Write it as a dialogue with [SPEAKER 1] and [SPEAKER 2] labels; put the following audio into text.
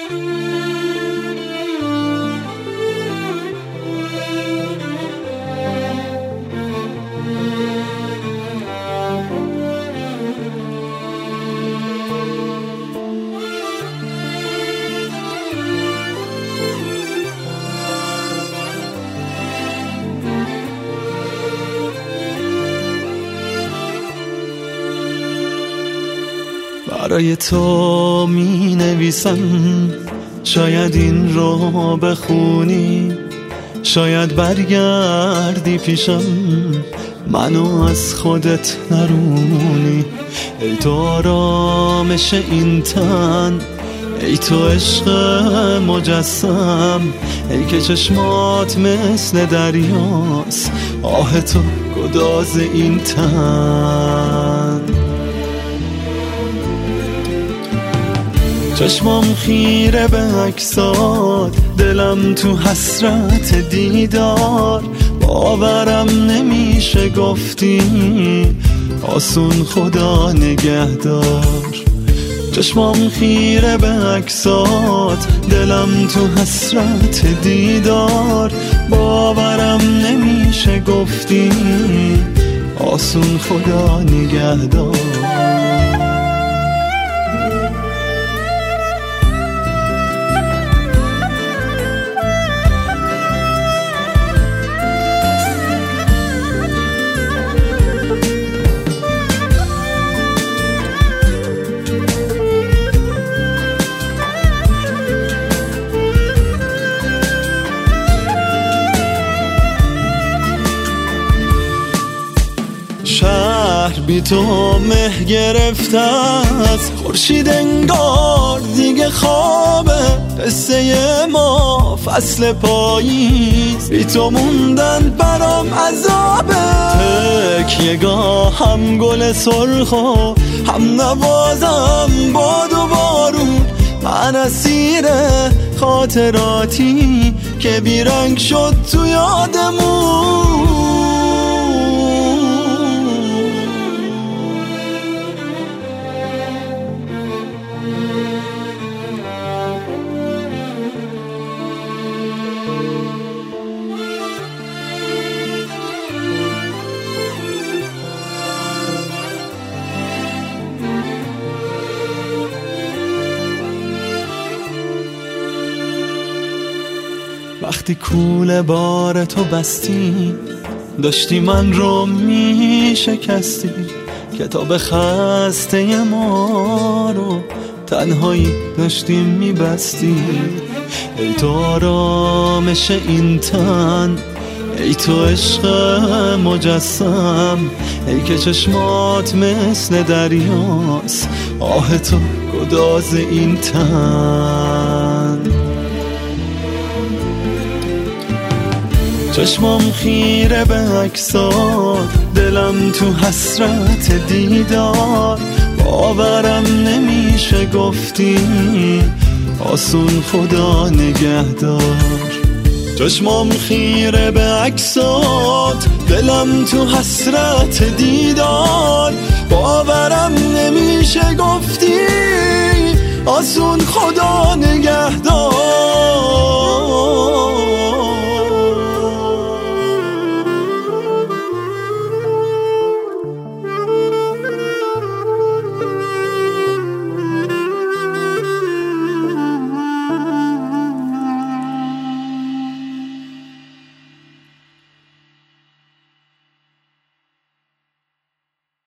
[SPEAKER 1] برای تو می نویسم، شاید این رو بخونی، شاید برگردی پیشم، منو از خودت نرونی. ای تو آرامش این تن، ای تو عشق مجسم، ای که چشمات مثل دریاست، آه تو گداز این تن. چشمم خیره به عکسات، دلم تو حسرت دیدار، باورم نمیشه گفتی آسون خدا نگهدار. چشمم خیره به عکسات، دلم تو حسرت دیدار، باورم نمیشه گفتی آسون خدا نگهدار. شهر بی تو مه گرفته است، خورشید انگار دیگه خوابه، قصه ما فصل پاییز، بی تو موندن برام عذابه. تکیه‌گاه هم گل سرخ و هم نوازم باد و بارون، من اسیر خاطراتی که بیرنگ شد تو یادمون. وقتی کوله بار تو بستی، داشتی من رو می شکستی، کتاب خسته ما رو تنهایی داشتی می بستی. ای تو آرامش این تن، ای تو عشق مجسم، ای که چشمات مثل دریاست، آه تو گداز این تن. چشمم خیره به عکسات، دلم تو حسرت دیدار، باورم نمیشه گفتی آسون خدا نگهدار. چشمم خیره به عکسات، دلم تو حسرت دیدار، باورم نمیشه گفتی آسون خدا نگهدار.